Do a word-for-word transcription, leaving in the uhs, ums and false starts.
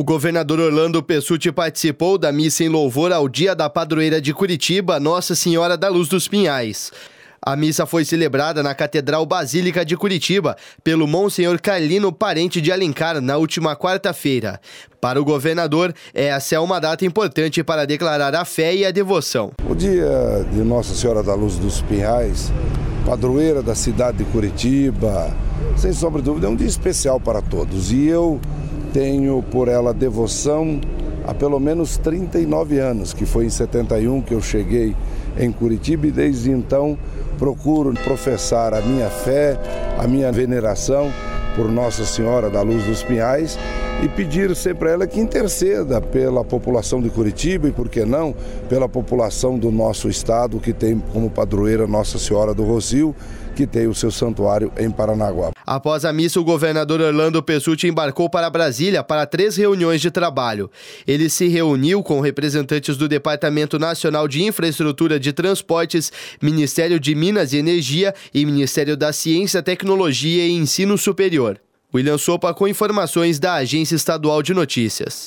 governador Orlando Pessutti participou da missa em louvor ao Dia da Padroeira de Curitiba, Nossa Senhora da Luz dos Pinhais. A missa foi celebrada na Catedral Basílica de Curitiba pelo Monsenhor Carlino Parente de Alencar na última quarta-feira. Para o governador, essa é uma data importante para declarar a fé e a devoção. O dia de Nossa Senhora da Luz dos Pinhais, padroeira da cidade de Curitiba, sem sombra de dúvida, é um dia especial para todos. E eu tenho por ela devoção há pelo menos trinta e nove anos, que foi em setenta e um que eu cheguei em Curitiba, e desde então procuro professar a minha fé, a minha veneração por Nossa Senhora da Luz dos Pinhais e pedir sempre a ela que interceda pela população de Curitiba e, por que não, pela população do nosso estado, que tem como padroeira Nossa Senhora do Rossio, que tem o seu santuário em Paranaguá. Após a missa, o governador Orlando Pessutti embarcou para Brasília para três reuniões de trabalho. Ele se reuniu com representantes do Departamento Nacional de Infraestrutura de Transportes, Ministério de Minas e Energia e Ministério da Ciência, Tecnologia e Ensino Superior. William Sopa com informações da Agência Estadual de Notícias.